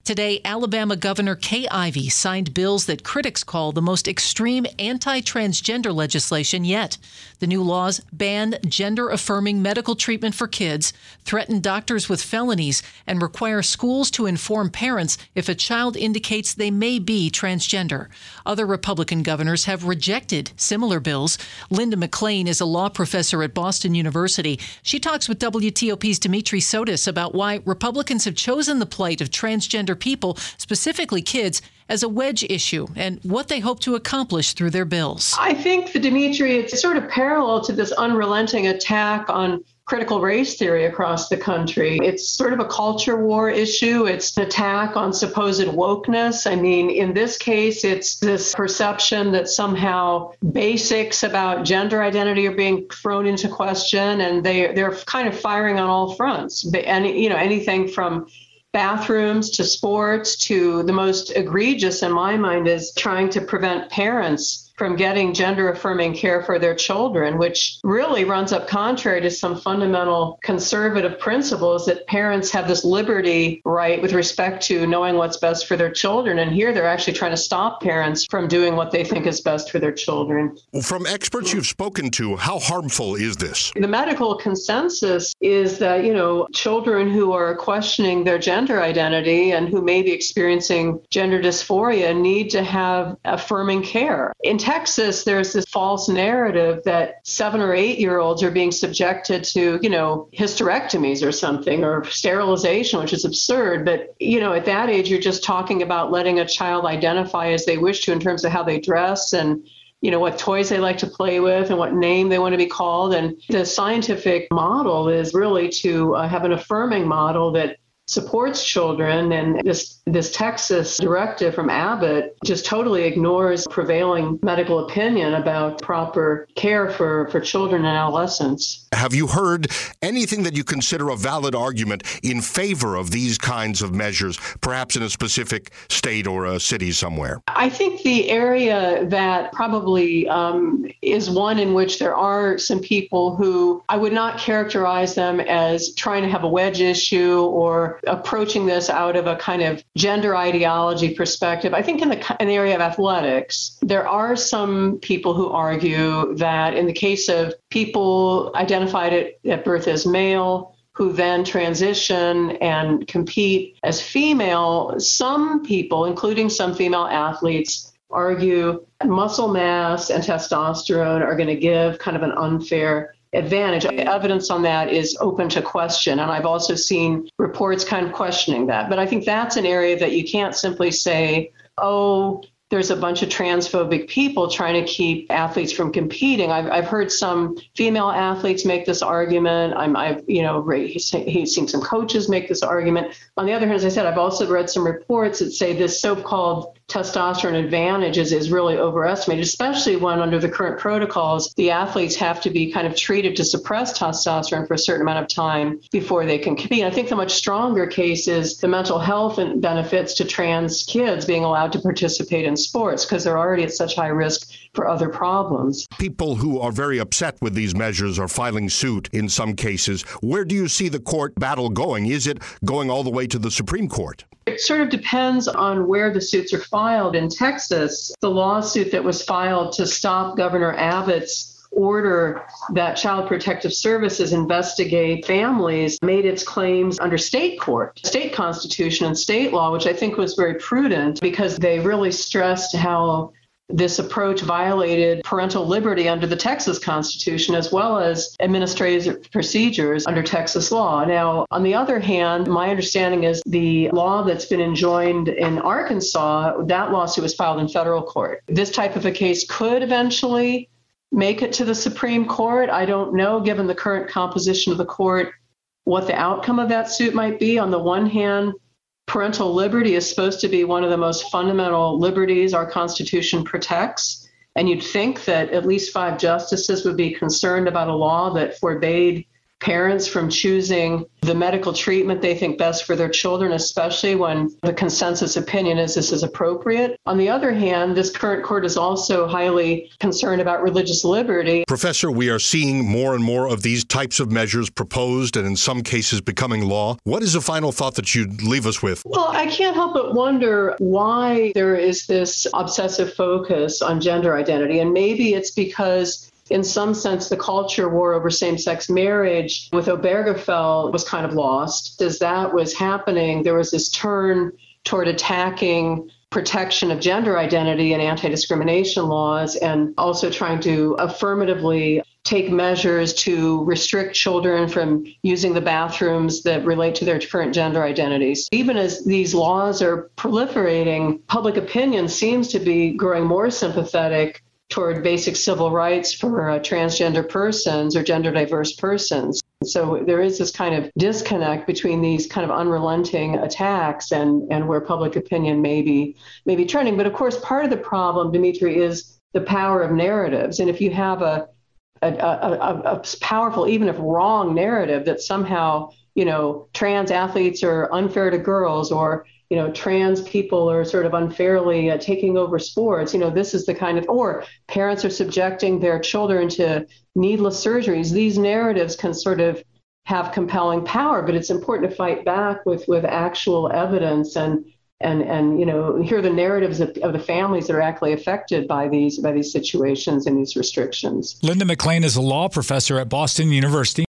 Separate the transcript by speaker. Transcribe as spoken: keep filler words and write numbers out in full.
Speaker 1: Today, Alabama Governor Kay Ivey signed bills that critics call the most extreme anti-transgender legislation yet. The new laws ban gender-affirming medical treatment for kids, threaten doctors with felonies, and require schools to inform parents if a child indicates they may be transgender. Other Republican governors have rejected similar bills. Linda McClain is a law professor at Boston University. She talks with W T O P's Dimitri Sotis about why Republicans have chosen the plight of transgender people, specifically kids, as a wedge issue and what they hope to accomplish through their bills.
Speaker 2: I think, the Dimitri, it's sort of parallel to this unrelenting attack on critical race theory across the country. It's sort of a culture war issue. It's an attack on supposed wokeness. I mean, in this case, it's this perception that somehow basics about gender identity are being thrown into question, and they, they're kind of firing on all fronts. And, you know, anything from bathrooms to sports to the most egregious in my mind is trying to prevent parents from getting gender-affirming care for their children, which really runs up contrary to some fundamental conservative principles that parents have this liberty right with respect to knowing what's best for their children. And here they're actually trying to stop parents from doing what they think is best for their children.
Speaker 3: From experts you've spoken to, how harmful is this?
Speaker 2: The medical consensus is that, you know, children who are questioning their gender identity and who may be experiencing gender dysphoria need to have affirming care. In Texas, there's this false narrative that seven or eight year olds are being subjected to, you know, hysterectomies or something, or sterilization, which is absurd. But, you know, at that age, you're just talking about letting a child identify as they wish to in terms of how they dress and, you know, what toys they like to play with and what name they want to be called. And the scientific model is really to uh, have an affirming model that supports children, and this this Texas directive from Abbott just totally ignores prevailing medical opinion about proper care for, for children and adolescents.
Speaker 3: Have you heard anything that you consider a valid argument in favor of these kinds of measures, perhaps in a specific state or a city somewhere?
Speaker 2: I think the area that probably um, is one in which there are some people who I would not characterize them as trying to have a wedge issue or approaching this out of a kind of gender ideology perspective. I think in the, in the area of athletics, there are some people who argue that in the case of people identified at, at birth as male, who then transition and compete as female, some people, including some female athletes, argue muscle mass and testosterone are going to give kind of an unfair advantage. Evidence on that is open to question, and I've also seen reports kind of questioning that. But I think that's an area that you can't simply say, oh, there's a bunch of transphobic people trying to keep athletes from competing. I've, I've heard some female athletes make this argument. I'm, I've, you know, he's, he's seen some coaches make this argument. On the other hand, as I said, I've also read some reports that say this so-called testosterone advantage is, is really overestimated, especially when under the current protocols, the athletes have to be kind of treated to suppress testosterone for a certain amount of time before they can compete. I think the much stronger case is the mental health and benefits to trans kids being allowed to participate in sports because they're already at such high risk for other problems.
Speaker 3: People who are very upset with these measures are filing suit in some cases. Where do you see the court battle going? Is it going all the way to the Supreme Court?
Speaker 2: It sort of depends on where the suits are filed. In Texas, the lawsuit that was filed to stop Governor Abbott's order that Child Protective Services investigate families made its claims under state court, state constitution and state law, which I think was very prudent because they really stressed how this approach violated parental liberty under the Texas Constitution, as well as administrative procedures under Texas law. Now, on the other hand, my understanding is the law that's been enjoined in Arkansas, that lawsuit was filed in federal court. This type of a case could eventually make it to the Supreme Court. I don't know, given the current composition of the court, what the outcome of that suit might be. On the one hand, parental liberty is supposed to be one of the most fundamental liberties our Constitution protects. And you'd think that at least five justices would be concerned about a law that forbade parents from choosing the medical treatment they think best for their children, especially when the consensus opinion is this is appropriate. On the other hand, this current court is also highly concerned about religious liberty.
Speaker 3: Professor, we are seeing more and more of these types of measures proposed and in some cases becoming law. What is the final thought that you'd leave us with?
Speaker 2: Well, I can't help but wonder why there is this obsessive focus on gender identity. And maybe it's because in some sense, the culture war over same-sex marriage with Obergefell was kind of lost. As that was happening, there was this turn toward attacking protection of gender identity and anti-discrimination laws, and also trying to affirmatively take measures to restrict children from using the bathrooms that relate to their current gender identities. Even as these laws are proliferating, public opinion seems to be growing more sympathetic toward basic civil rights for uh, transgender persons or gender diverse persons. So there is this kind of disconnect between these kind of unrelenting attacks and, and where public opinion may be, may be trending. But of course, part of the problem, Dimitri, is the power of narratives. And if you have a, a, a, a powerful, even if wrong narrative that somehow, you know, trans athletes are unfair to girls, or you know, trans people are sort of unfairly uh, taking over sports. You know, this is the kind of, or parents are subjecting their children to needless surgeries. These narratives can sort of have compelling power, but it's important to fight back with, with actual evidence and, and, and, you know, hear the narratives of, of the families that are actually affected by these, by these situations and these restrictions.
Speaker 4: Linda McClain is a law professor at Boston University.